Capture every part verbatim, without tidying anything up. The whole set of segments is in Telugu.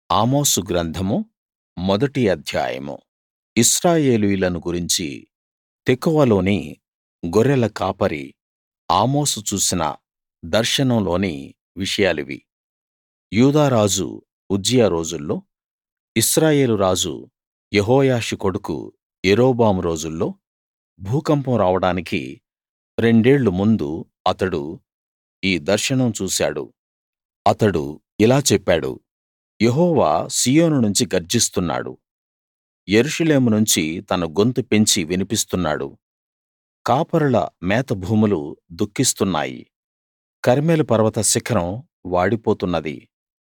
ఆమోసు గ్రంథము మొదటి అధ్యాయము ఇశ్రాయేలీయులను గురించి తెకోవలోని గొర్రెల కాపరి ఆమోసు చూసిన దర్శనంలోని విషయాలివి. యూదా రాజు ఉజ్జియా రోజుల్లో, ఇశ్రాయేలు రాజు యెహోయాషు కొడుకు యరొబాము రోజుల్లో భూకంపం రావడానికి రెండేళ్ళు ముందు అతడు ఈ దర్శనం చూశాడు. అతడు ఇలా చెప్పాడు: యెహోవా సీయోను నుంచి గర్జిస్తున్నాడు, యెరూషలేము నుంచి తన గొంతు పెంచి వినిపిస్తున్నాడు. కాపరుల మేతభూములు దుఃఖిస్తున్నాయి, కర్మెలు పర్వత శిఖరం వాడిపోతున్నది.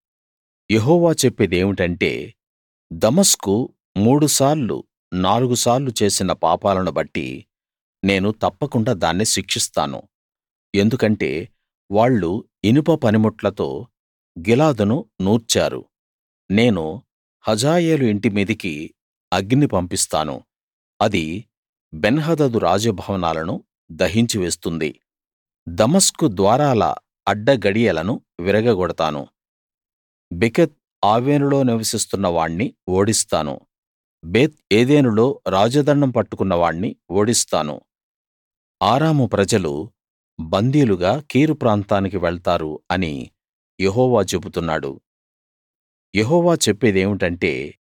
యెహోవా చెప్పేదేమిటంటే, దమస్కు మూడు సార్లు నాలుగు సార్లు చేసిన పాపాలను బట్టి నేను తప్పకుండా దాన్ని శిక్షిస్తాను. ఎందుకంటే వాళ్ళు ఇనుప పనిముట్లతో గిలాదును నూర్చారు. నేను హజాయేలు ఇంటి మీదికి అగ్ని పంపిస్తాను, అది బెన్హదదు రాజభవనాలను దహించి వేస్తుంది. దమస్కు ద్వారాల అడ్డగడియలను విరగగొడతాను, బెకెత్ ఆవెనులో నివసిస్తున్న వాణ్ణి ఓడిస్తాను, బేత్ ఏదెనులో రాజదండం పట్టుకున్న వాణ్ణి ఓడిస్తాను. ఆరాము ప్రజలు బందీలుగా కీరు ప్రాంతానికి వెళ్తారు అని యెహోవా చెబుతున్నాడు. యెహోవా చెప్పేదేమిటంటే,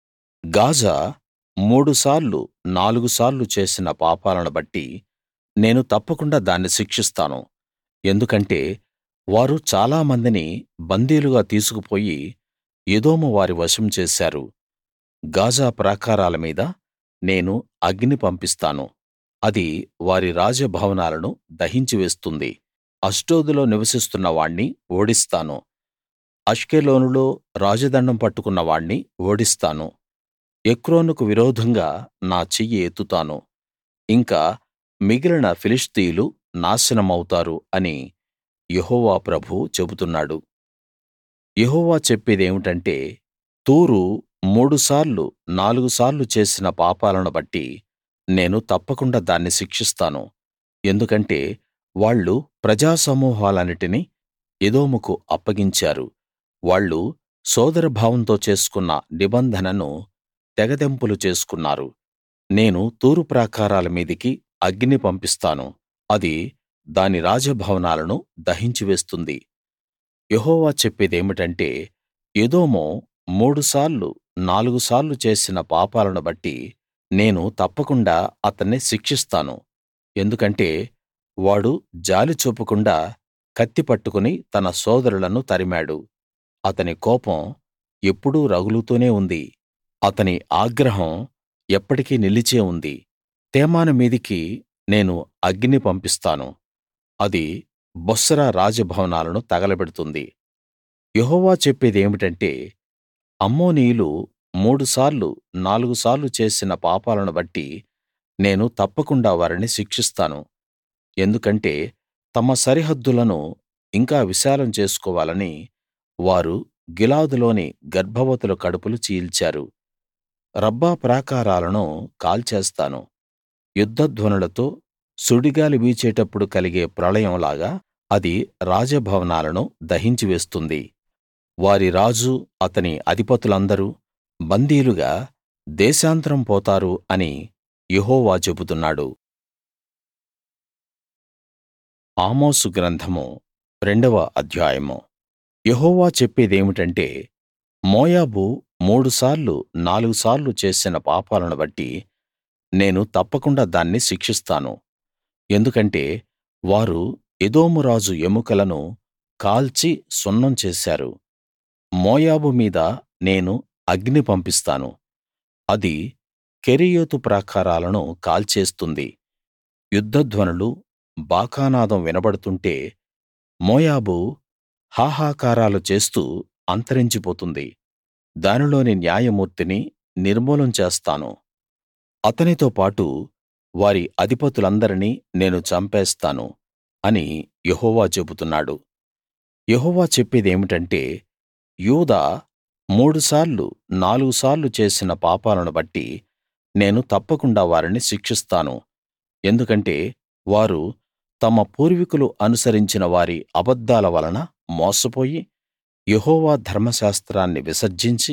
గాజా మూడు సార్లు నాలుగు సార్లు చేసిన పాపాలను బట్టి నేను తప్పకుండా దాన్ని శిక్షిస్తాను. ఎందుకంటే వారు చాలా మందిని బందీలుగా తీసుకుపోయి ఎదోము వారి వశం చేశారు. గాజా ప్రాకారాల మీద నేను అగ్ని పంపిస్తాను, అది వారి రాజభవనాలను దహించి వేస్తుంది. అష్డోదులో నివసిస్తున్న వాణ్ణి ఓడిస్తాను, అష్కెలోనులో రాజదండం పట్టుకున్న వాణ్ణి ఓడిస్తాను. ఎక్రోనుకు విరోధంగా నా చెయ్యి ఎత్తుతాను, ఇంకా మిగిలిన ఫిలిష్తీయులు నాశనమౌతారు అని యెహోవా ప్రభువు చెబుతున్నాడు. యెహోవా చెప్పేదేమిటంటే, తూరు మూడు సార్లు నాలుగు సార్లు చేసిన పాపాలను బట్టి నేను తప్పకుండా దాన్ని శిక్షిస్తాను. ఎందుకంటే వాళ్ళు ప్రజా సమూహాలన్నిటినీ ఎదోముకు అప్పగించారు. వాళ్ళు సోదరభావంతో చేసుకున్న నిబంధనను తెగతెంపులు చేసుకున్నారు. నేను తూరు ప్రాకారాల మీదికి అగ్ని పంపిస్తాను, అది దాని రాజభవనాలను దహించి వేస్తుంది. యెహోవా చెప్పేదేమిటంటే, ఎదోము మూడు సార్లు నాలుగు సార్లు చేసిన పాపాలను బట్టి నేను తప్పకుండా అతన్ని శిక్షిస్తాను. ఎందుకంటే వాడు జాలి చూపకుండా కత్తి పట్టుకుని తన సోదరులను తరిమాడు. అతని కోపం ఎప్పుడూ రగులుతూనే ఉంది, అతని ఆగ్రహం ఎప్పటికీ నిలిచే ఉంది. తేమాను మీదికి నేను అగ్ని పంపిస్తాను, అది బొస్రా రాజభవనాలను తగలబెడుతుంది. యెహోవా చెప్పేదేమిటంటే, అమ్మోనీయులు మూడు సార్లు నాలుగు సార్లు చేసిన పాపాలను బట్టి నేను తప్పకుండా వారిని శిక్షిస్తాను. ఎందుకంటే తమ సరిహద్దులను ఇంకా విశాలం చేసుకోవాలని వారు గిలాదులోని గర్భవతుల కడుపులు చీల్చారు. రబ్బా ప్రాకారాలను కాల్చేస్తాను, యుద్ధధ్వనులతో సుడిగాలి వీచేటప్పుడు కలిగే ప్రళయం లాగా అది రాజభవనాలను దహించి వేస్తుంది. వారి రాజు అతని అధిపతులందరూ బందీలుగా దేశాంతరం పోతారు అని యెహోవా చెబుతున్నాడు. ఆమోసు గ్రంథము రెండవ అధ్యాయము యెహోవా చెప్పేదేమిటంటే, మోయాబు మూడు సార్లు నాలుగు సార్లు చేసిన పాపాలను బట్టి నేను తప్పకుండా దాన్ని శిక్షిస్తాను. ఎందుకంటే వారు ఎదోము రాజు ఎముకలను కాల్చి సున్నం చేశారు. మోయాబు మీద నేను అగ్ని పంపిస్తాను, అది కెరీయోతు ప్రాకారాలను కాల్చేస్తుంది. యుద్ధధ్వనులు బాకానాదం వినబడుతుంటే మోయాబు హాహాకారాలు చేస్తూ అంతరించిపోతుంది. దానిలోని న్యాయమూర్తిని నిర్మూలం చేస్తాను, అతనితో పాటు వారి అధిపతులందరినీ నేను చంపేస్తాను అని యెహోవా చెబుతున్నాడు. యెహోవా చెప్పేదేమిటంటే, యూదా మూడు సార్లు నాలుగు సార్లు చేసిన పాపాలను బట్టి నేను తప్పకుండా వారిని శిక్షిస్తాను. ఎందుకంటే వారు తమ పూర్వీకులు అనుసరించిన వారి అబద్ధాల వలన మోసపోయి యెహోవా ధర్మశాస్త్రాన్ని విసర్జించి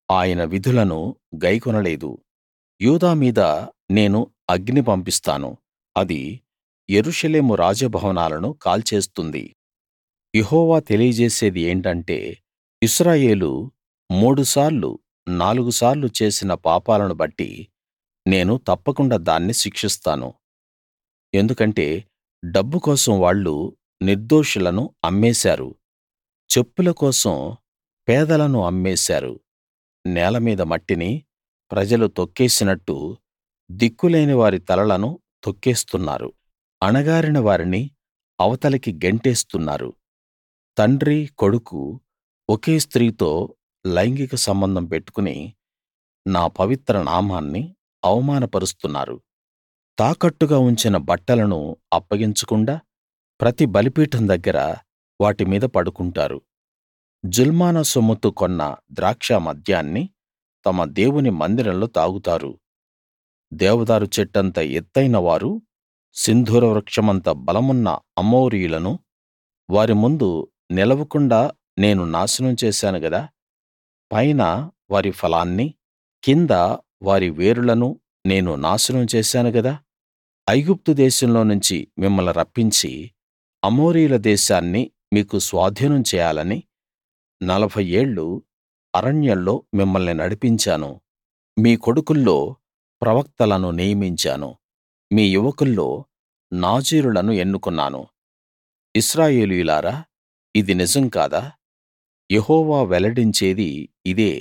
ఆయన విధులను గైకొనలేదు. యూదా మీద నేను అగ్ని పంపిస్తాను, అది యెరూషలేము రాజభవనాలను కాల్చేస్తుంది. యెహోవా తెలియజేసేది ఏంటంటే, ఇశ్రాయేలు మూడు సార్లు నాలుగు సార్లు చేసిన పాపాలను బట్టి నేను తప్పకుండా దాన్ని శిక్షిస్తాను. ఎందుకంటే డబ్బు కోసం వాళ్ళు నిర్దోషులను అమ్మేశారు, చెప్పుల కోసం పేదలను అమ్మేశారు. నేల మీద మట్టిని ప్రజలు తొక్కేసినట్టు దిక్కులేని వారి తలలను తొక్కేస్తున్నారు. అణగారిన వారిని అవతలికి గెంటేస్తున్నారు. తండ్రి కొడుకు ఒకే స్త్రీతో లైంగిక సంబంధం పెట్టుకుని నా పవిత్ర నామాన్ని అవమానపరుస్తున్నారు. తాకట్టుగా ఉంచిన బట్టలను అప్పగించకుండా ప్రతి బలిపీఠం దగ్గర వాటి మీద పడుకుంటారు. జుల్మానా సొమ్ముతో కొన్న ద్రాక్ష మద్యాన్ని తమ దేవుని మందిరంలో తాగుతారు. దేవదారు చెట్టంత ఎత్తయిన వారు, సింధూర వృక్షమంత బలమున్న అమోరీయులను వారి ముందు నిలవకుండా నేను నాశనం చేశాను గదా! పైన వారి ఫలాన్ని, కింద వారి వేరులను నేను నాశనం చేశాను గదా! ఐగుప్తు దేశంలో నుంచి మిమ్మల్ని రప్పించి అమోరీయుల దేశాన్ని మీకు స్వాధీనం చేయాలని నలభై ఏళ్ళు అరణ్యంలో మిమ్మల్ని నడిపించాను. మీ కొడుకుల్లో ప్రవక్తలను నియమించాను, మీ యువకుల్లో నాజీరులను ఎన్నుకున్నాను. ఇశ్రాయేలీయులారా, ఇది నిజం కాదా? యెహోవా వెల్లడించేది ఇదే.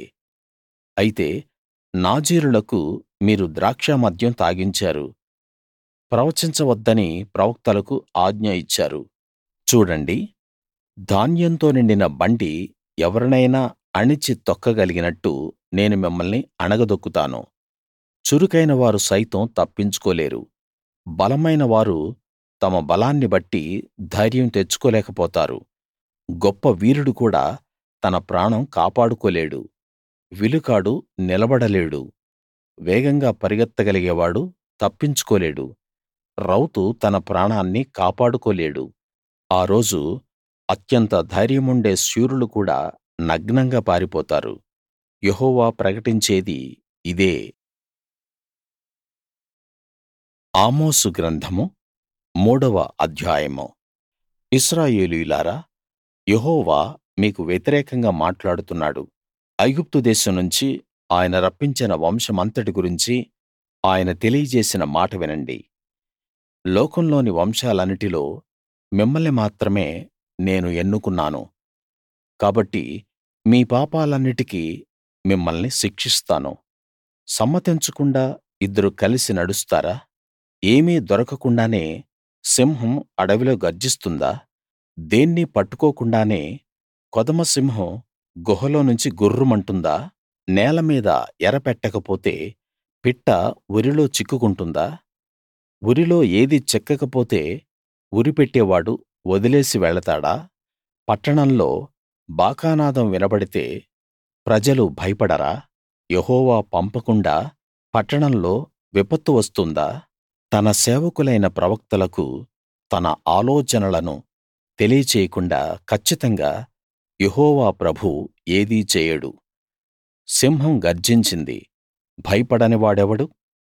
అయితే నాజీరులకు మీరు ద్రాక్షమద్యం తాగించారు, ప్రవచించవద్దని ప్రవక్తలకు ఆజ్ఞ ఇచ్చారు. చూడండి, ధాన్యంతో నిండిన బండి ఎవరినైనా అణిచి తొక్కగలిగినట్టు నేను మిమ్మల్ని అణగదొక్కుతాను. చురుకైన వారు సైతం తప్పించుకోలేరు. బలమైన వారు తమ బలాన్ని బట్టి ధైర్యం తెచ్చుకోలేకపోతారు. గొప్ప వీరుడు కూడా తన ప్రాణం కాపాడుకోలేడు. విలుకాడు నిలబడలేడు. వేగంగా పరిగెత్తగలిగేవాడు తప్పించుకోలేడు. రౌతు తన ప్రాణాన్ని కాపాడుకోలేడు. ఆ రోజు అత్యంత ధైర్యముండే శూరులు కూడా నగ్నంగా పారిపోతారు. యెహోవా ప్రకటించేది ఇదే. ఆమోసు గ్రంథము మూడవ అధ్యాయము. ఇశ్రాయేలీయులారా, యెహోవా మీకు వ్యతిరేకంగా మాట్లాడుతున్నాడు. ఐగుప్తు దేశం నుంచి ఆయన రప్పించిన వంశమంతటి గురించి ఆయన తెలియజేసిన మాట వినండి. లోకంలోని వంశాలన్నిటిలో మిమ్మల్ని మాత్రమే నేను ఎన్నుకున్నాను. కాబట్టి మీ పాపాలన్నిటికీ మిమ్మల్ని శిక్షిస్తాను. సమ్మతించకుండా ఇద్దరు కలిసి నడుస్తారా? ఏమీ దొరకకుండానే సింహం అడవిలో గర్జిస్తుందా? దేన్నీ పట్టుకోకుండానే కొదమ సింహం గుహలో నుంచి గుర్రుమంటుందా? నేల మీద ఎర పెట్టకపోతే పిట్ట ఉరిలో చిక్కుకుంటుందా? ఉరిలో ఏదీ చిక్కకపోతే ఉరిపెట్టేవాడు వదిలేసి వెళతాడా? పట్టణంలో బాకానాదం వినబడితే ప్రజలు భయపడరా? యెహోవా పంపకుండా పట్టణంలో విపత్తు వస్తుందా? తన సేవకులైన ప్రవక్తలకు తన ఆలోచనలను తెలియచేయకుండా కచ్చితంగా యెహోవా ప్రభువు ఏదీ చేయడు. సింహం గర్జించింది, భయపడని వాడెవడు?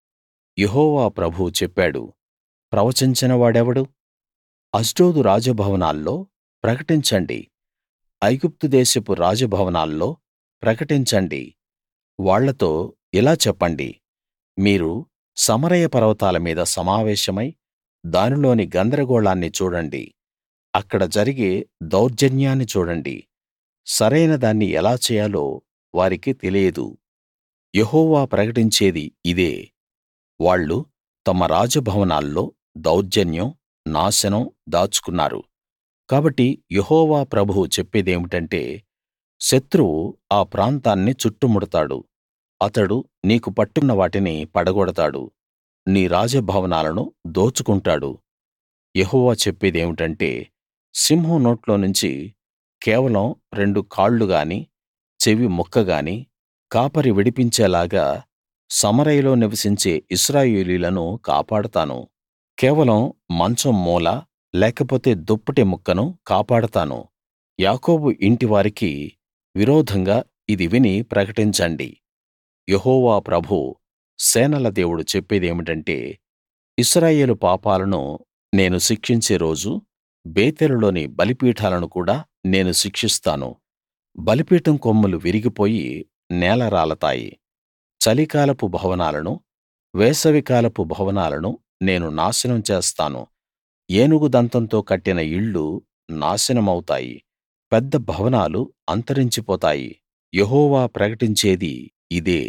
యెహోవా ప్రభువు చెప్పాడు, ప్రవచించని వాడెవడు? అష్డోదు రాజభవనాల్లో ప్రకటించండి, ఐగుప్తు దేశపు రాజభవనాల్లో ప్రకటించండి. వాళ్ళతో ఇలా చెప్పండి, మీరు సమరయ పర్వతాల మీద సమావేశమై దానిలోని గందరగోళాన్ని చూడండి. అక్కడ జరిగే దౌర్జన్యాన్ని చూడండి. సరైన దాన్ని ఎలా చేయాలో వారికి తెలియదు. యెహోవా ప్రకటించేది ఇదే. వాళ్ళు తమ రాజభవనాల్లో దౌర్జన్యం, నాశనం దాచుకున్నారు. కాబట్టి యెహోవా ప్రభువు చెప్పేదేమిటంటే, శత్రువు ఆ ప్రాంతాన్ని చుట్టుముడతాడు. అతడు నీకు పట్టున్న వాటిని పడగొడతాడు, నీ రాజభవనాలను దోచుకుంటాడు. యెహోవా చెప్పేదేమిటంటే, సింహం నోట్లో నుంచి కేవలం రెండు కాళ్ళు గాని, చెవి ముక్క గాని కాపరి విడిపించేలాగా సమరయలో నివసించే ఇశ్రాయేలీయులను కాపాడతాను. కేవలం మంచం మూల లేకపోతే దుప్పటి ముక్కను కాపాడతాను. యాకోబు ఇంటివారికి విరోధంగా ఇది విని ప్రకటించండి. యెహోవా ప్రభువు సేనల దేవుడు చెప్పేదేమిటంటే, ఇశ్రాయేలు పాపాలను నేను శిక్షించే రోజు బేతేలులోని బలిపీఠాలను కూడా నేను శిక్షిస్తాను. బలిపీఠం కొమ్ములు విరిగిపోయి నేల రాలతాయి. చలికాలపు భవనాలను, వేసవికాలపు భవనాలను నేను నాశనం చేస్తాను. ఏనుగు దంతంతో కట్టిన ఇళ్ళు నాశనమవుతాయి. పెద్ద భవనాలు అంతరించిపోతాయి. యెహోవా ప్రకటించేది ఇదే.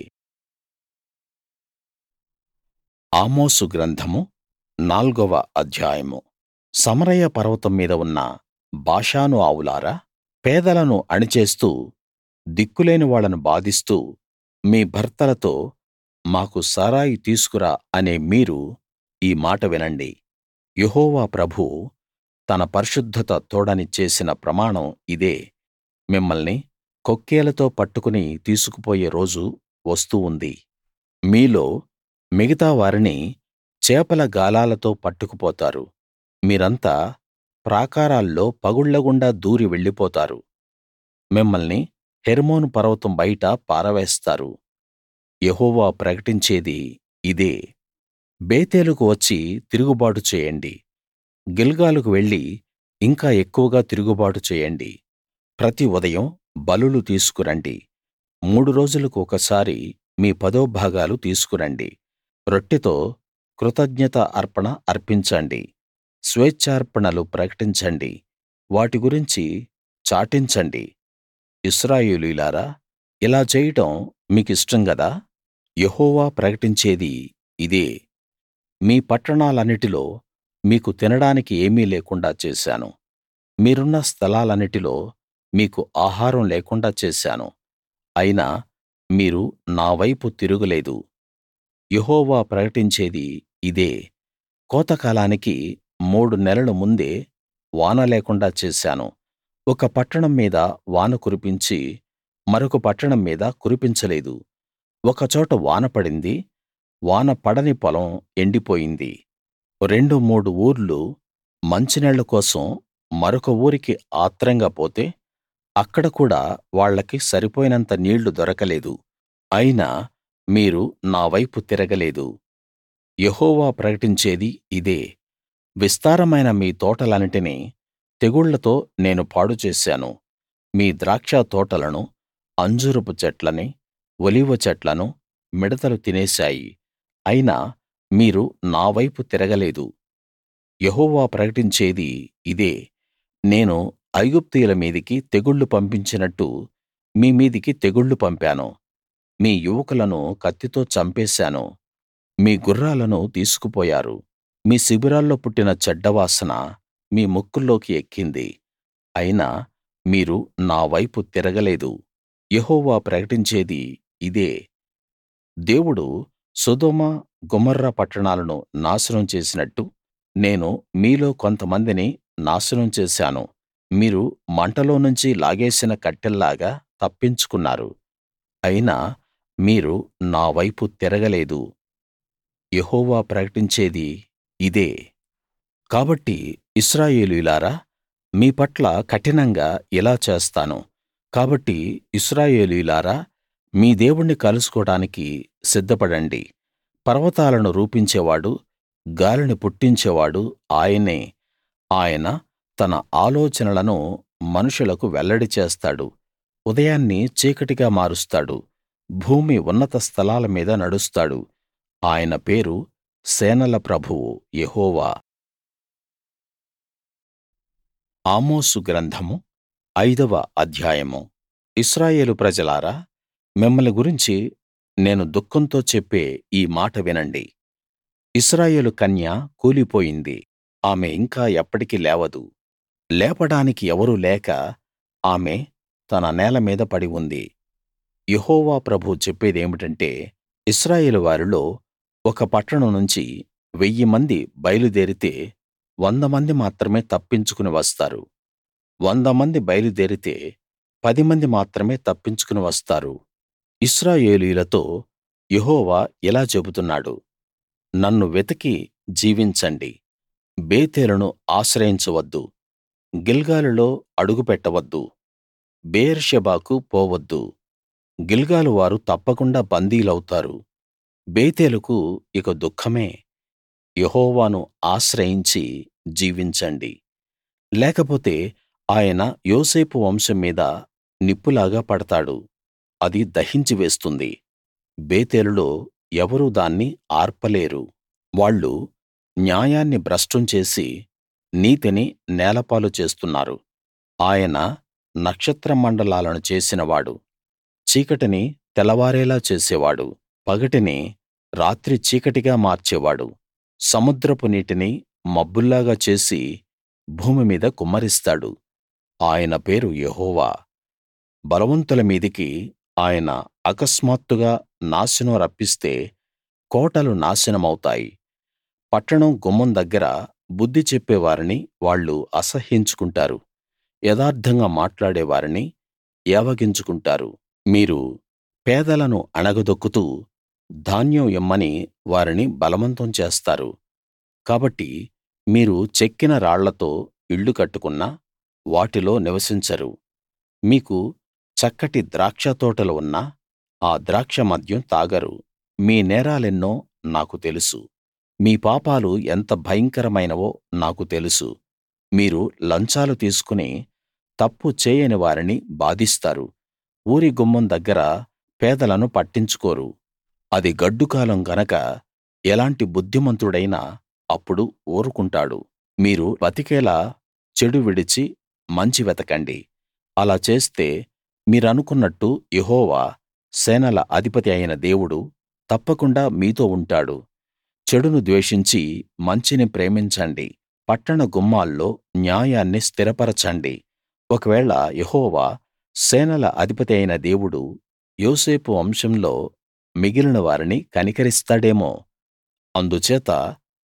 ఆమోసు గ్రంథము నాల్గవ అధ్యాయము. సమరయ పర్వతం మీద ఉన్న బాషాను ఆవులారా, పేదలను అణిచేస్తూ దిక్కులేని వాళ్ళను బాధిస్తూ మీ భర్తలతో మాకు సారాయి తీసుకురా అనే మీరు ఈ మాట వినండి. యెహోవా ప్రభువు తన పరిశుద్ధత తోడని చేసిన ప్రమాణం ఇదే. మిమ్మల్ని కొక్కేలతో పట్టుకుని తీసుకుపోయే రోజు వస్తూ ఉంది. మీలో మిగతా వారిని చేపల గాలాలతో పట్టుకుపోతారు. మీరంతా ప్రాకారాల్లో పగుళ్ళగుండా దూరి వెళ్ళిపోతారు. మిమ్మల్ని హెర్మోను పర్వతం బయట పారవేస్తారు. యెహోవా ప్రకటించేది ఇదే. బేతేలుకు వచ్చి తిరుగుబాటు చేయండి. గిల్గాలుకు వెళ్లి ఇంకా ఎక్కువగా తిరుగుబాటు చేయండి. ప్రతి ఉదయం బలులు తీసుకురండి. మూడు రోజులకు ఒకసారి మీ పదో భాగాలు తీసుకురండి. రొట్టెతో కృతజ్ఞత అర్పణ అర్పించండి. స్వేచ్ఛార్పణలు ప్రకటించండి. వాటి గురించి చాటించండి. ఇశ్రాయేలీయులారా, ఇలా చేయడం మీకిష్టం గదా? యెహోవా ప్రకటించేది ఇదే. మీ పట్టణాలన్నిటిలో మీకు తినడానికి ఏమీ లేకుండా చేశాను. మీరున్న స్థలాలన్నిటిలో మీకు ఆహారం లేకుండా చేశాను. అయినా మీరు నా వైపు తిరుగలేదు. యెహోవా ప్రకటించేది ఇదే. కోతకాలానికి మూడు నెలలు ముందే వాన లేకుండా చేశాను. ఒక పట్టణం మీద వాన కురిపించి మరొక పట్టణం మీద కురిపించలేదు. ఒకచోట వాన పడింది, వాన పడని పొలం ఎండిపోయింది. రెండు మూడు ఊర్లు మంచినీళ్ళ కోసం మరొక ఊరికి ఆత్రంగా పోతే అక్కడ కూడా వాళ్లకి సరిపోయినంత నీళ్లు దొరకలేదు. అయినా మీరు నా వైపు తిరగలేదు. యెహోవా ప్రకటించేది ఇదే. విస్తారమైన మీ తోటలన్నిటినీ తెగుళ్లతో నేను పాడు చేశాను. మీ ద్రాక్ష తోటలను, అంజూరపు చెట్లనీ, ఒలీవ చెట్లను మిడతలు తినేశాయి. అయినా మీరు నా వైపు తిరగలేదు. యెహోవా ప్రకటించేది ఇదే. నేను ఐగుప్తీయుల మీదికి తెగుళ్లు పంపించినట్టు మీ మీదికి తెగుళ్లు పంపాను. మీ యువకులను కత్తితో చంపేశాను. మీ గుర్రాలను తీసుకుపోయారు. మీ శిబిరాల్లో పుట్టిన చెడ్డవాసన మీ ముక్కుల్లోకి ఎక్కింది. అయినా మీరు నా వైపు తిరగలేదు. యెహోవా ప్రకటించేది ఇదే. దేవుడు సొదొమ, గొమొర్రా పట్టణాలను నాశనం చేసినట్టు నేను మీలో కొంతమందిని నాశనం చేశాను. మీరు మంటలోనుంచి లాగేసిన కట్టెల్లాగా తప్పించుకున్నారు. అయినా మీరు నా వైపు తిరగలేదు. యెహోవా ప్రకటించేది ఇదే. కాబట్టి ఇశ్రాయేలీయులారా, మీ పట్ల కఠినంగా ఇలా చేస్తాను. కాబట్టి ఇశ్రాయేలీయులారా, మీ దేవుణ్ణి కలుసుకోడానికి సిద్ధపడండి. పర్వతాలను రూపించేవాడు, గాలిని పుట్టించేవాడు ఆయనే. ఆయన తన ఆలోచనలను మనుషులకు వెల్లడి చేస్తాడు. ఉదయాన్ని చీకటిగా మారుస్తాడు. భూమి ఉన్నత స్థలాల మీద నడుస్తాడు. ఆయన పేరు సేనల ప్రభువు యెహోవా. ఆమోసు గ్రంథము ఐదవ అధ్యాయము. ఇశ్రాయేలు ప్రజలారా, మిమ్మల్ని గురించి నేను దుఃఖంతో చెప్పే ఈ మాట వినండి. ఇశ్రాయేలు కన్య కూలిపోయింది. ఆమె ఇంకా ఎప్పటికీ లేవదు. లేపడానికి ఎవరూ లేక ఆమె తన నేల మీద పడి ఉంది. యెహోవా ప్రభువు చెప్పేదేమిటంటే, ఇశ్రాయేలు వారిలో ఒక పట్టణం నుంచి వెయ్యి మంది బయలుదేరితే వంద మంది మాత్రమే తప్పించుకుని వస్తారు. వంద మంది బయలుదేరితే పది మంది మాత్రమే తప్పించుకుని వస్తారు. ఇశ్రాయేలీయులతో యెహోవా ఇలా చెబుతున్నాడు: నన్ను వెతికి జీవించండి. బేతేలును ఆశ్రయించవద్దు. గిల్గాలులో అడుగు పెట్టవద్దు. బెయేర్షెబాకు పోవద్దు. గిల్గాలు వారు తప్పకుండా బందీలవుతారు. బేతేలుకు ఇక దుఃఖమే. యెహోవాను ఆశ్రయించి జీవించండి. లేకపోతే ఆయన యోసేపు వంశం మీద నిప్పులాగా పడతాడు, అది దహించి వేస్తుంది. బేతేలులో ఎవరూ దాన్ని ఆర్పలేరు. వాళ్ళు న్యాయాన్ని భ్రష్టం చేసి నీతిని నేలపాలు చేస్తున్నారు. ఆయన నక్షత్ర మండలాలను చేసినవాడు, చీకటిని తెల్లవారేలా చేసేవాడు, పగటిని రాత్రి చీకటిగా మార్చేవాడు. సముద్రపు నీటిని మబ్బుల్లాగా చేసి భూమి మీద కుమ్మరిస్తాడు. ఆయన పేరు యెహోవా. బలవంతుల మీదికి ఆయన అకస్మాత్తుగా నాశనం రప్పిస్తే కోటలు నాశనమౌతాయి. పట్టణం గుమ్మం దగ్గర బుద్ధి చెప్పేవారిని వాళ్ళు అసహ్యించుకుంటారు. యథార్థంగా మాట్లాడే వారిని ఏవగించుకుంటారు. మీరు పేదలను అణగదొక్కుతూ ధాన్యం ఇమ్మని వారిని బలవంతం చేస్తారు. కాబట్టి మీరు చెక్కిన రాళ్లతో ఇళ్ళు కట్టుకున్నా వాటిలో నివసించరు. మీకు చక్కటి ద్రాక్షతోటలు ఉన్నా ఆ ద్రాక్ష మద్యం తాగరు. మీ నేరాలెన్నో నాకు తెలుసు. మీ పాపాలు ఎంత భయంకరమైనవో నాకు తెలుసు. మీరు లంచాలు తీసుకుని తప్పు చేయని వారిని బాధిస్తారు. ఊరి గుమ్మం దగ్గర పేదలను పట్టించుకోరు. అది గడ్డుకాలం గనక ఎలాంటి బుద్ధిమంతుడైనా అప్పుడు ఊరుకుంటాడు. మీరు బతికేలా చెడు విడిచి మంచి వెతకండి. అలా చేస్తే మీరనుకున్నట్టు యెహోవా, సేనల అధిపతి అయిన దేవుడు తప్పకుండా మీతో ఉంటాడు. చెడును ద్వేషించి మంచిని ప్రేమించండి. పట్టణ గుమ్మాల్లో న్యాయాన్ని స్థిరపరచండి. ఒకవేళ యెహోవా, సేనల అధిపతి అయిన దేవుడు యోసేపు వంశంలో మిగిలిన వారిని కనికరిస్తాడేమో. అందుచేత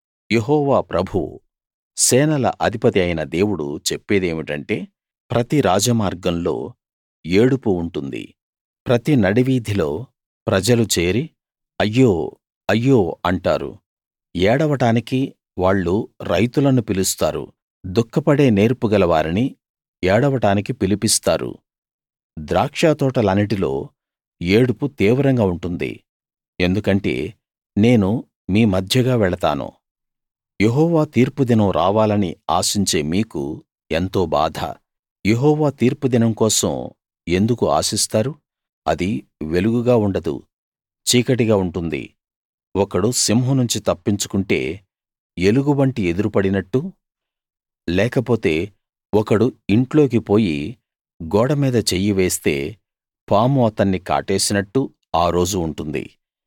యెహోవా ప్రభువు, సేనల అధిపతి అయిన దేవుడు చెప్పేదేమిటంటే, ప్రతి రాజమార్గంలో ఏడుపు ఉంటుంది. ప్రతి నడివీధిలో ప్రజలు చేరి అయ్యో అయ్యో అంటారు. ఏడవటానికి వాళ్ళు రైతులను పిలుస్తారు. దుఃఖపడే నేర్పుగల వారిని ఏడవటానికి పిలిపిస్తారు. ద్రాక్షతోటలన్నిటిలో ఏడుపు తీవ్రంగా ఉంటుంది. ఎందుకంటే నేను మీ మధ్యగా వెళతాను. యెహోవా తీర్పు దినం రావాలని ఆశించే మీకు ఎంతో బాధ. యెహోవా తీర్పు దినం కోసం ఎందుకు ఆశిస్తారు? అది వెలుగుగా ఉండదు, చీకటిగా ఉంటుంది. ఒకడు సింహం నుంచి తప్పించుకుంటే ఎలుగుబంటి ఎదురుపడినట్టు, లేకపోతే ఒకడు ఇంట్లోకి పోయి గోడ మీద చెయ్యి వేస్తే పాము అతన్ని కాటేసినట్టు ఆ రోజు ఉంటుంది.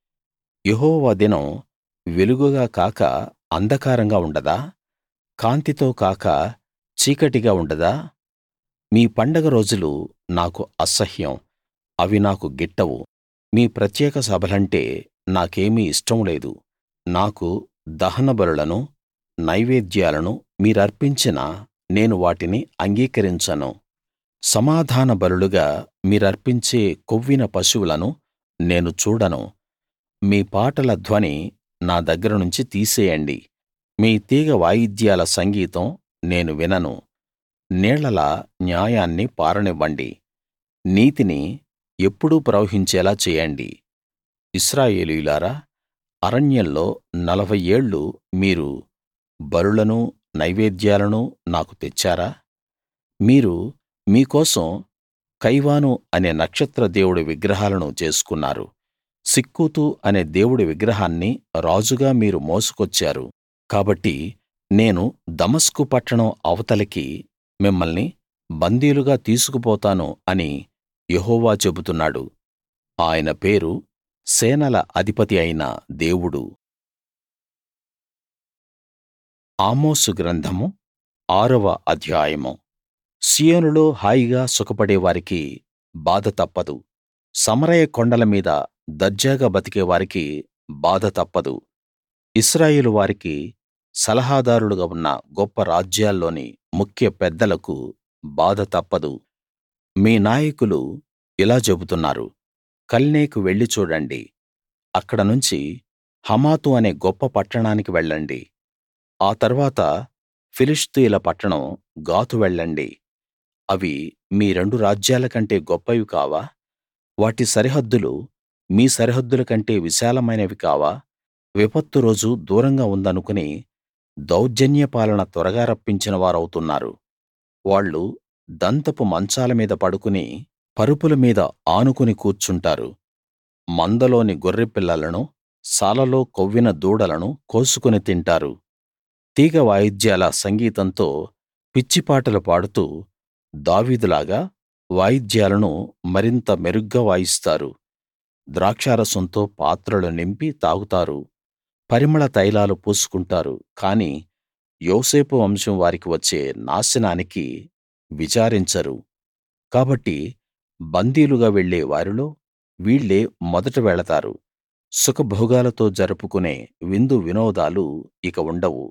యెహోవా దినం వెలుగుగా కాక అంధకారంగా ఉండదా? కాంతితో కాక చీకటిగా ఉండదా? మీ పండగ రోజులు నాకు అసహ్యం, అవి నాకు గిట్టవు. మీ ప్రత్యేక సభలంటే నాకేమీ ఇష్టం లేదు. నాకు దహన బలులను, నైవేద్యాలను మీరర్పించినా నేను వాటిని అంగీకరించను. సమాధాన బలులుగా మీరర్పించే కొవ్విన పశువులను నేను చూడను. మీ పాటల ధ్వని నా దగ్గర నుంచి తీసేయండి. మీ తీగ వాయిద్యాల సంగీతం నేను వినను. నీళ్లలా న్యాయాన్ని పారనివ్వండి, నీతిని ఎప్పుడూ ప్రవహించేలా చేయండి. ఇశ్రాయేలీయులారా, అరణ్యంలో నలభై ఏళ్ళు మీరు బలులనూ నైవేద్యాలనూ నాకు తెచ్చారా? మీరు మీ కోసం కైవాను అనే నక్షత్ర దేవుడి విగ్రహాలను చేసుకున్నారు. సిక్కూతు అనే దేవుడి విగ్రహాన్ని రాజుగా మీరు మోసుకొచ్చారు. కాబట్టి నేను దమస్కు పట్టణం అవతలికి మిమ్మల్ని బందీలుగా తీసుకుపోతాను అని యెహోవా చెబుతున్నాడు. ఆయన పేరు సేనల అధిపతి అయిన దేవుడు. ఆమోసు గ్రంథము ఆరవ అధ్యాయము. సీయోనులో హాయిగా సుఖపడే వారికి బాధ తప్పదు. సమరయ కొండల మీద దర్జాగా బతికే వారికి బాధ తప్పదు. ఇశ్రాయేలు వారికి సలహాదారులుగా ఉన్న గొప్ప రాజ్యాల్లోని ముఖ్య పెద్దలకు బాధ తప్పదు. మీ నాయకులు ఇలా చెబుతున్నారు, కల్నేకు వెళ్లి చూడండి. అక్కడ నుంచి హమాతు అనే గొప్ప పట్టణానికి వెళ్ళండి. ఆ తర్వాత ఫిలిష్తీయుల పట్టణం గాతు వెళ్ళండి. అవి మీ రెండు రాజ్యాల కంటే గొప్పవి కావా? వాటి సరిహద్దులు మీ సరిహద్దుల కంటే విశాలమైనవి కావా? విపత్తు రోజు దూరంగా ఉందనుకుని దౌర్జన్య పాలన త్వరగా రప్పించిన వారవుతున్నారు. వాళ్ళు దంతపు మంచాల మీద పడుకుని పరుపుల మీద ఆనుకుని కూర్చుంటారు. మందలోని గొర్రెపిల్లలను, సాలలో కొవ్విన దూడలను కోసుకుని తింటారు. తీగ వాయిద్యాల సంగీతంతో పిచ్చిపాటలు పాడుతూ దావీదులాగా వాయిద్యాలను మరింత మెరుగ్గా వాయిస్తారు. ద్రాక్షారసంతో పాత్రలు నింపి తాగుతారు. పరిమళ తైలాలు పూసుకుంటారు. కానీ యోసేపు వంశం వారికి వచ్చే నాశనానికి విచారించరు. కాబట్టి బందీలుగా వెళ్ళే వారిలో వీళ్ళే మొదట వెళతారు. సుఖభోగాలతో జరుపుకునే విందు వినోదాలు ఇక ఉండవు.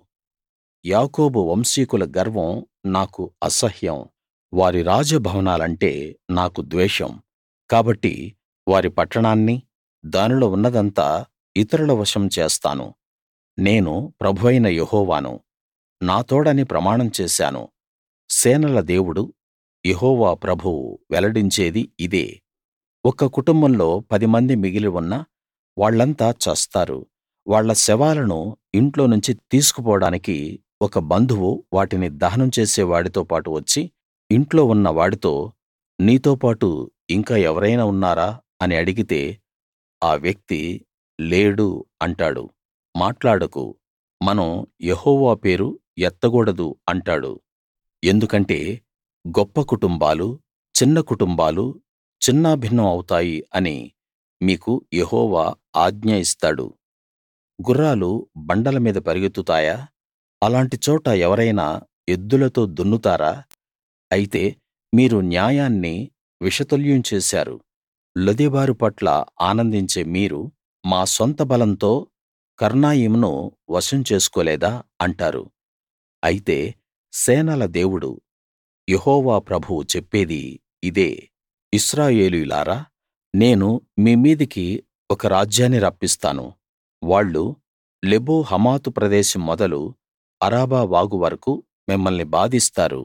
యాకోబు వంశీకుల గర్వం నాకు అసహ్యం. వారి రాజభవనాలంటే నాకు ద్వేషం. కాబట్టి వారి పట్టణాన్నీ, దానిలో ఉన్నదంతా ఇతరుల వశం చేస్తాను. నేను ప్రభువైన యెహోవాను. నా తోడని ప్రమాణం చేశాను. సేనల దేవుడు యెహోవా ప్రభువు వెల్లడించేది ఇదే. ఒక్క కుటుంబంలో పదిమంది మిగిలి ఉన్నా వాళ్ళంతా చస్తారు. వాళ్ళ శవాలను ఇంట్లో నుంచి తీసుకుపోడానికి ఒక బంధువు వాటిని దహనం చేసే వాడితో పాటు వచ్చి ఇంట్లో ఉన్న వాడితో, నీతో పాటు ఇంకా ఎవరైనా ఉన్నారా అని అడిగితే ఆ వ్యక్తి లేడు అంటాడు. మాట్లాడకు, మనం యెహోవా పేరు ఎత్తకూడదు అంటాడు. ఎందుకంటే గొప్ప కుటుంబాలు, చిన్న కుటుంబాలు చిన్నాభిన్నం అవుతాయి అని మీకు యెహోవా ఆజ్ఞ ఇస్తాడు. గుర్రాలు బండల మీద పరుగెత్తుతాయా? అలాంటి చోట ఎవరైనా ఎద్దులతో దున్నుతారా? అయితే మీరు న్యాయాన్ని విషతుల్యం చేశారు. లొదెబారు పట్ల ఆనందించే మీరు, మా సొంత బలంతో కర్నాయిమును వశం చేసుకోలేదా అంటారు. అయితే సేనల దేవుడు యెహోవా ప్రభువు చెప్పేది ఇదే: ఇశ్రాయేలీయులారా, నేను మీ మీదికి ఒక రాజ్యాన్ని రప్పిస్తాను. వాళ్ళు లెబో హమాతు ప్రదేశం మొదలు అరాబా వాగు వరకూ మిమ్మల్ని బాధిస్తారు.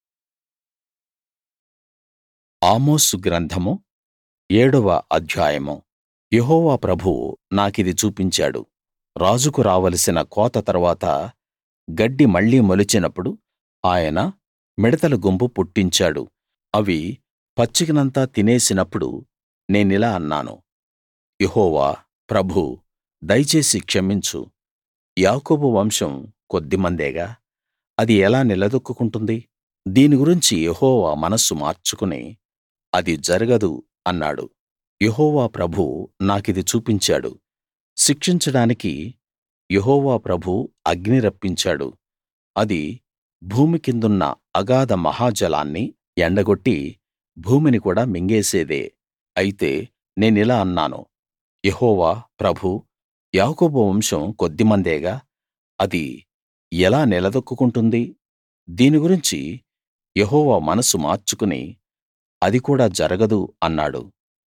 ఆమోసు గ్రంథము ఏడవ అధ్యాయము. యెహోవా ప్రభువు నాకిది చూపించాడు. రాజుకు రావలసిన కోత తరువాత గడ్డి మళ్ళీ మొలిచినప్పుడు ఆయన మిడతల గుంపు పుట్టించాడు. అవి పచ్చికనంతా తినేసినప్పుడు నేనిలా అన్నాను: యెహోవా ప్రభూ, దయచేసి క్షమించు. యాకోబు వంశం కొద్దిమందేగా, అది ఎలా నిలదొక్కుకుంటుంది? దీని గురించి యెహోవా మనస్సు మార్చుకుని అది జరగదు అన్నాడు. యెహోవా ప్రభువు నాకిది చూపించాడు. శిక్షించడానికి యెహోవా ప్రభువు అగ్ని రప్పించాడు. అది భూమి కిందున్న అగాధ మహాజలాన్ని ఎండగొట్టి భూమిని కూడా మింగేసేదే. అయితే నేనిలా అన్నాను: యెహోవా ప్రభూ, యాకోబు వంశం కొద్దిమందేగా, అది ఎలా నిలదొక్కుకుంటుంది? దీని గురించి యెహోవా మనస్సు మార్చుకుని అది కూడా జరగదు అన్నాడు.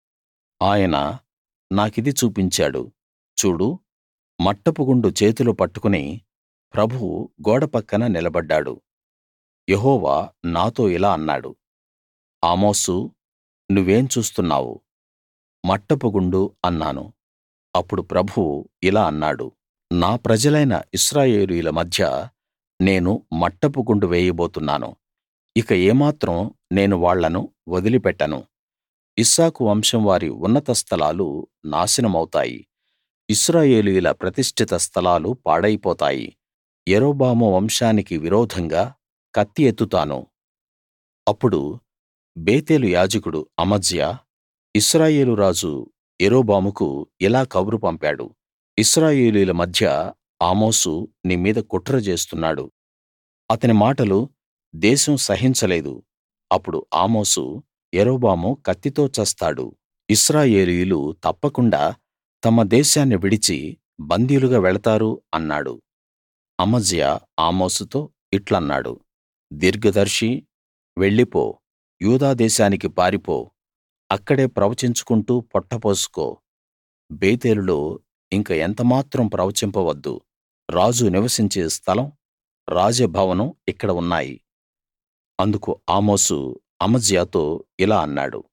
ఆయన నాకిది చూపించాడు. చూడు, మట్టపుగుండు చేతిలో పట్టుకుని ప్రభువు గోడ పక్కన నిలబడ్డాడు. యెహోవా నాతో ఇలా అన్నాడు: ఆమోసూ, నువ్వేం చూస్తున్నావు? మట్టపుగుండు అన్నాను. అప్పుడు ప్రభువు ఇలా అన్నాడు: నా ప్రజలైన ఇశ్రాయేలీయుల మధ్య నేను మట్టపుగుండు వేయబోతున్నాను. ఇక ఏమాత్రం నేను వాళ్ళను వదిలిపెట్టను. ఇస్సాకు వంశం వారి ఉన్నత స్థలాలు నాశనమవుతాయి. ఇశ్రాయేలీయుల ప్రతిష్ఠిత స్థలాలు పాడైపోతాయి. యరొబాము వంశానికి విరోధంగా కత్తి ఎత్తుతాను. అప్పుడు బేతేలు యాజకుడు అమజ్యా ఇశ్రాయేలు రాజు యరొబాముకు ఇలా కబురు పంపాడు: ఇశ్రాయేలీయుల మధ్య ఆమోసు నీ మీద కుట్ర చేస్తున్నాడు. అతని మాటలు దేశం సహించలేదు. అప్పుడు ఆమోసు, యరొబాము కత్తితో చస్తాడు, ఇశ్రాయేలీయులు తప్పకుండా తమ దేశాన్ని విడిచి బందీలుగా వెళతారు అన్నాడు. అమజ్యా ఆమోసుతో ఇట్లన్నాడు: దీర్ఘదర్శీ, వెళ్ళిపో, యూదా దేశానికి పారిపో. అక్కడే ప్రవచించుకుంటూ పొట్టపోసుకో. బేతేలులో ఇంక ఎంతమాత్రం ప్రవచింపవద్దు. రాజు నివసించే స్థలం, రాజభవనం ఇక్కడ ఉన్నాయి. అందుకు ఆమోసు అమజ్యాతో ఇలా అన్నాడు: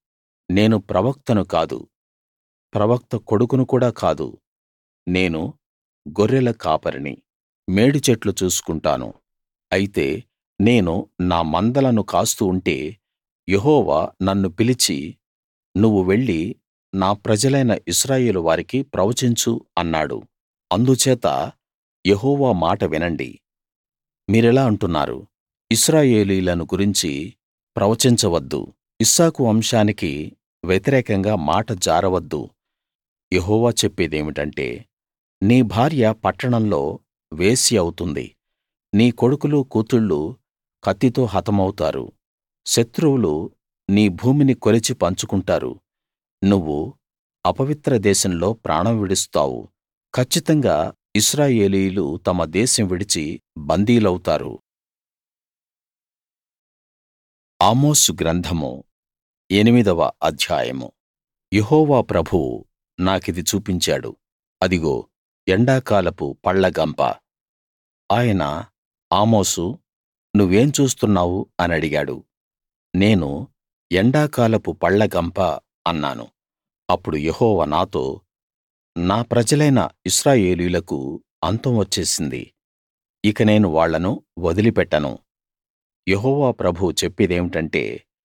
నేను ప్రవక్తను కాదు, ప్రవక్త కొడుకును కూడా కాదు. నేను గొర్రెల కాపరిని, మేడి చెట్లు చూసుకుంటాను. అయితే నేను నా మందలను కాస్తూ ఉంటే యెహోవా నన్ను పిలిచి, నువ్వు వెళ్లి నా ప్రజలైన ఇశ్రాయేలు వారికి ప్రవచించు అన్నాడు. అందుచేత యెహోవా మాట వినండి. మీరిలా అంటున్నారు, ఇశ్రాయేలీయులను గురించి ప్రవచించవద్దు, ఇస్సాకు వంశానికి వ్యతిరేకంగా మాట జారవద్దు. యెహోవా చెప్పేదేమిటంటే, నీ భార్య పట్టణంలో వేశ్య అవుతుంది, నీ కొడుకులు కూతుళ్ళు కత్తితో హతమౌతారు, శత్రువులు నీ భూమిని కొలిచి పంచుకుంటారు. నువ్వు అపవిత్ర దేశంలో ప్రాణం విడుస్తావు. కచ్చితంగా ఇశ్రాయేలీయులు తమ దేశం విడిచి బందీలవుతారు. ఆమోసు గ్రంథము ఎనిమిదవ అధ్యాయము. యెహోవా ప్రభువు నాకిది చూపించాడు. అదిగో, ఎండాకాలపు పళ్ళ గంప. ఆయన, ఆమోసూ, నువ్వేం చూస్తున్నావు అనడిగాడు. నేను, ఎండాకాలపు పళ్ళ గంప అన్నాను. అప్పుడు యెహోవా నాతో, నా ప్రజలైన ఇశ్రాయేలీయులకు అంతం వచ్చేసింది, ఇక నేను వాళ్ళను వదిలిపెట్టను. యెహోవా ప్రభువు చెప్పేదేమిటంటే,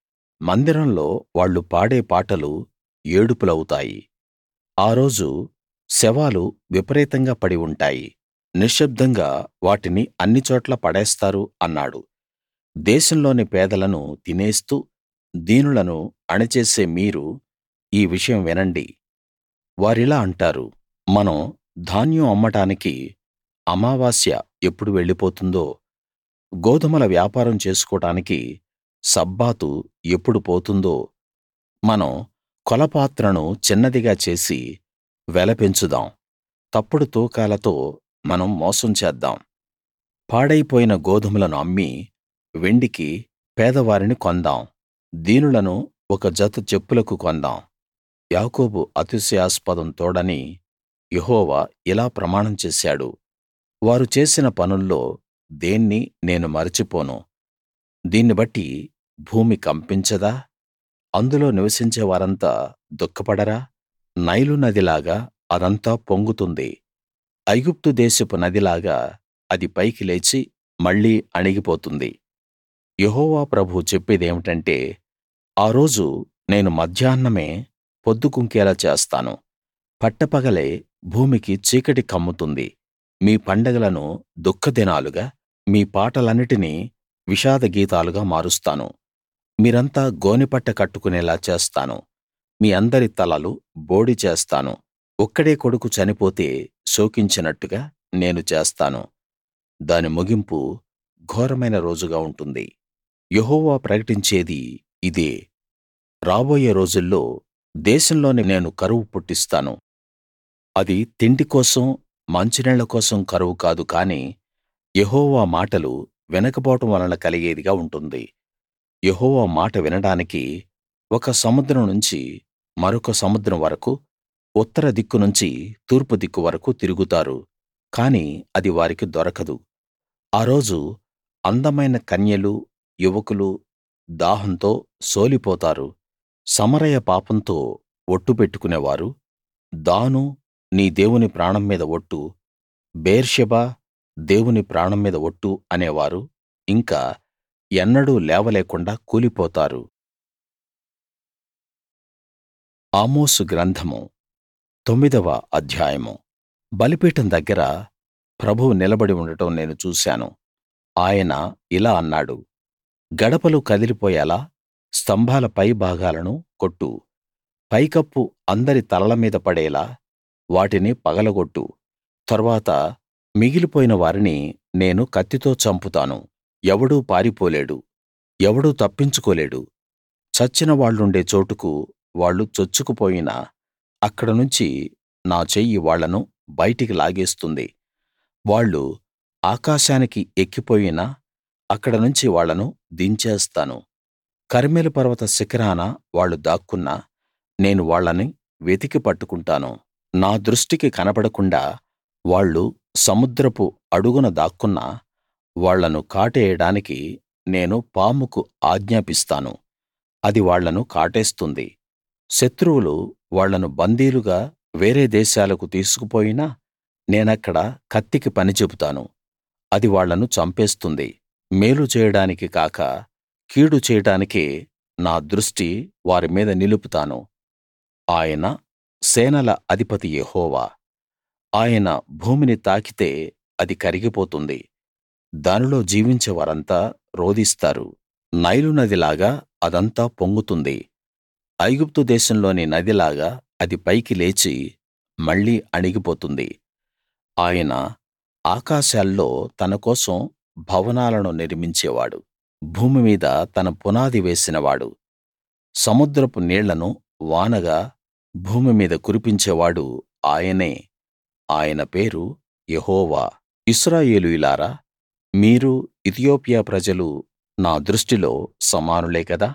మందిరంలో వాళ్ళు పాడే పాటలు ఏడుపులవుతాయి. ఆ రోజు శవాలు విపరీతంగా పడి ఉంటాయి, నిశ్శబ్దంగా వాటిని అన్ని చోట్ల పడేస్తారు అన్నాడు. దేశంలోని పేదలను తినేస్తూ దీనులను అణిచేసే మీరు ఈ విషయం వినండి. వారిలా అంటారు, మనం ధాన్యం అమ్మడానికి అమావాస్య ఎప్పుడు వెళ్ళిపోతుందో, గోదుమల వ్యాపారం చేసుకోడానికి సబ్బాతు ఎప్పుడు పోతుందో, మనం కొలపాత్రను చిన్నదిగా చేసి వెల పెంచుదాం, తప్పుడు తూకాలతో మనం మోసం చేద్దాం. పాడైపోయిన గోధుమలను అమ్మి వెండికి పేదవారిని కొందాం, దీనులను ఒక జత చెప్పులకు కొందాం. యాకోబు అతిశయాస్పదం తోడని యెహోవా ఇలా ప్రమాణం చేశాడు, వారు చేసిన పనుల్లో దేన్నీ నేను మరచిపోను. దీన్ని బట్టి భూమి కంపించదా? అందులో నివసించే వారంతా దుఃఖపడరా? నైలు నదిలాగా అదంతా పొంగుతుంది, ఐగుప్తు దేశపు నదిలాగా అది పైకి లేచి మళ్ళీ అణిగిపోతుంది. యెహోవా ప్రభువు చెప్పేదేమిటంటే, ఆ రోజు నేను మధ్యాహ్నమే పొద్దుకుంకేలా చేస్తాను, పట్టపగలే భూమికి చీకటి కమ్ముతుంది. మీ పండగలను దుఃఖదినాలుగా, మీ పాటలన్నిటినీ విషాద గీతాలుగా మారుస్తాను. మీరంతా గోనెపట్ట కట్టుకునేలా చేస్తాను, మీ అందరి తలలు బోడి చేస్తాను. ఒక్కడే కొడుకు చనిపోతే శోకించినట్టుగా నేను చేస్తాను. దాని ముగింపు ఘోరమైన రోజుగా ఉంటుంది. యెహోవా ప్రకటించేది ఇదే, రాబోయే రోజుల్లో దేశంలోని నేను కరువు పుట్టిస్తాను. అది తిండి కోసం, మంచినీళ్ళ కోసం కరువు కాదు కానీ యెహోవా మాటలు వినకపోవడం వలన కలిగేదిగా ఉంటుంది. యెహోవా మాట వినడానికి ఒక సముద్రం నుంచి మరొక సముద్రం వరకూ, ఉత్తర దిక్కు నుంచి తూర్పు దిక్కు వరకూ తిరుగుతారు, కానీ అది వారికి దొరకదు. ఆ రోజు అందమైన కన్యలూ యువకులూ దాహంతో సోలిపోతారు. సమరయ పాపంతో ఒట్టు పెట్టుకునేవారు, దాను నీ దేవుని ప్రాణం మీద ఒట్టు, బెయేర్షెబా దేవుని ప్రాణం మీద ఒట్టు అనేవారు ఇంకా ఎన్నడూ లేవలేకుండా కూలిపోతారు. ఆమోసు గ్రంథము తొమ్మిదవ అధ్యాయము. బలిపీఠం దగ్గర ప్రభువు నిలబడి ఉండటం నేను చూశాను. ఆయన ఇలా అన్నాడు, గడపలు కదిలిపోయేలా స్తంభాల పై భాగాలను కొట్టు, పైకప్పు అందరి తలల మీద పడేలా వాటిని పగలగొట్టు. తరువాత మిగిలిపోయిన వారిని నేను కత్తితో చంపుతాను. ఎవడూ పారిపోలేడు, ఎవడూ తప్పించుకోలేడు. చచ్చిన వాళ్ళుండే చోటుకు వాళ్ళు చొచ్చుకుపోయినా అక్కడ నుంచి నా చెయ్యి వాళ్ళను బయటికి లాగేస్తుంది. వాళ్ళు ఆకాశానికి ఎక్కిపోయినా అక్కడ నుంచి వాళ్ళను దించేస్తాను. కర్మెలు పర్వత శిఖరాన వాళ్ళు దాక్కున్నా నేను వాళ్ళని వెతికి పట్టుకుంటాను. నా దృష్టికి కనపడకుండా వాళ్ళు సముద్రపు అడుగున దాక్కున్నా వాళ్ళను కాటేయడానికి నేను పాముకు ఆజ్ఞాపిస్తాను, అది వాళ్ళను కాటేస్తుంది. శత్రువులు వాళ్ళను బందీలుగా వేరే దేశాలకు తీసుకుపోయినా నేనక్కడ కత్తికి పని చెబుతాను, అది వాళ్ళను చంపేస్తుంది. మేలు చేయడానికి కాక కీడు చేయడానికే నా దృష్టి వారి మీద నిలుపుతాను. ఆయన సేనల అధిపతి యెహోవా. ఆయన భూమిని తాకితే అది కరిగిపోతుంది, దానిలో జీవించే వారంతా రోదిస్తారు. నైలు నదిలాగా అదంతా పొంగుతుంది, ఐగుప్తు దేశంలోని నదిలాగా అది పైకి లేచి మళ్ళీ అణిగిపోతుంది. ఆయన ఆకాశాల్లో తన కోసం భవనాలను నిర్మించేవాడు, భూమి మీద తన పునాది వేసినవాడు. సముద్రపు నీళ్లను వానగా భూమి మీద కురిపించేవాడు ఆయనే. ఆయన పేరు యెహోవా. ఇశ్రాయేలీయులారా, మీరు ఇతియోపియా ప్రజలు నా దృష్టిలో సమానులే కదా.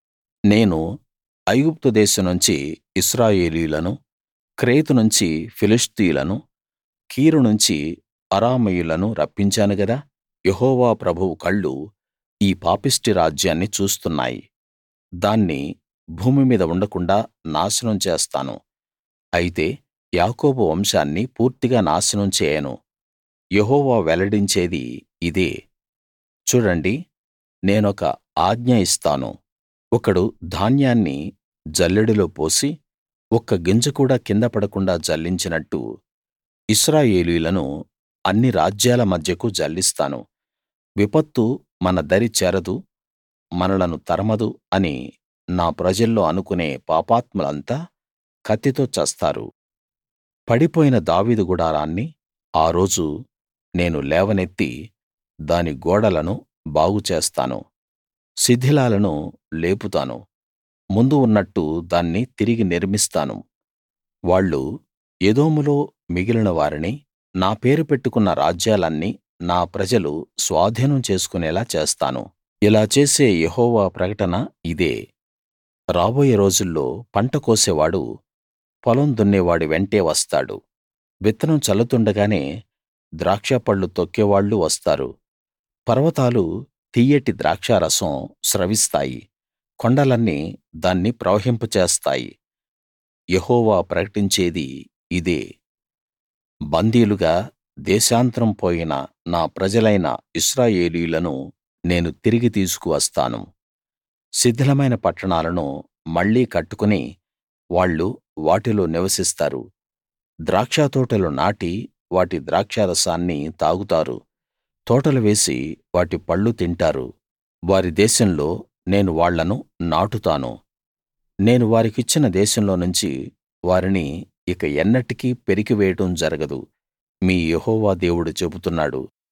నేను ఐగుప్తు దేశం నుంచి ఇశ్రాయేలీయులను, క్రేతు నుంచి ఫిలిష్తీయులను, కీరు నుంచి అరామీయులను రప్పించాను గదా. యెహోవా ప్రభువు కళ్ళు ఈ పాపిష్టి రాజ్యాన్ని చూస్తున్నాయి, దాన్ని భూమి మీద ఉండకుండాా నాశనం చేస్తాను. అయితే యాకోబు వంశాన్ని పూర్తిగా నాశనం చేయను. యెహోవా వెల్లడించేది ఇదే. చూడండి, నేనొక ఆజ్ఞ ఇస్తాను. ఒకడు ధాన్యాన్ని జల్లెడలో పోసి ఒక్క గింజ కూడా కింద పడకుండా జల్లించినట్టు ఇశ్రాయేలీయులను అన్ని రాజ్యాల మధ్యకు జల్లిస్తాను. విపత్తు మన దరి చేరదు, మనలను తరమదు అని నా ప్రజల్లో అనుకునే పాపాత్ములంతా కత్తితో చస్తారు. పడిపోయిన దావీదు గుడారాన్ని ఆ రోజు నేను లేవనెత్తి దాని గోడలను బాగు చేస్తాను, శిథిలాలను లేపుతాను, ముందు ఉన్నట్టు దాన్ని తిరిగి నిర్మిస్తాను. వాళ్ళు ఎదోములో మిగిలిన వారిని, నా పేరు పెట్టుకున్న రాజ్యాలన్నీ నా ప్రజలు స్వాధీనం చేసుకునేలా చేస్తాను. ఇలా చేసే యెహోవా ప్రకటన ఇదే. రాబోయే రోజుల్లో పంట కోసేవాడు పొలం దున్నేవాడి వెంటే వస్తాడు, విత్తనం చల్లుతుండగానే ద్రాక్షపళ్ళు తొక్కేవాళ్ళు వస్తారు. పర్వతాలు తియ్యటి ద్రాక్షారసం స్రవిస్తాయి, కొండలన్నీ దాన్ని ప్రవహింపచేస్తాయి. యెహోవా ప్రకటించేది ఇదే. బందీలుగా దేశాంతరం పోయిన నా ప్రజలైన ఇశ్రాయేలీయులను నేను తిరిగి తీసుకు వస్తాను. శిథిలమైన పట్టణాలను మళ్ళీ కట్టుకుని వాళ్ళు వాటిలో నివసిస్తారు. ద్రాక్షతోటలు నాటి వాటి ద్రాక్షారసాన్ని తాగుతారు, తోటలు వేసి వాటి పళ్ళు తింటారు. వారి దేశంలో నేను వాళ్ళను నాటుతాను. నేను వారికిచ్చిన దేశంలో నుంచి వారిని ఇక ఎన్నటికీ పెరికివేయడం జరగదు. మీ యెహోవా దేవుడు చెబుతున్నాడు.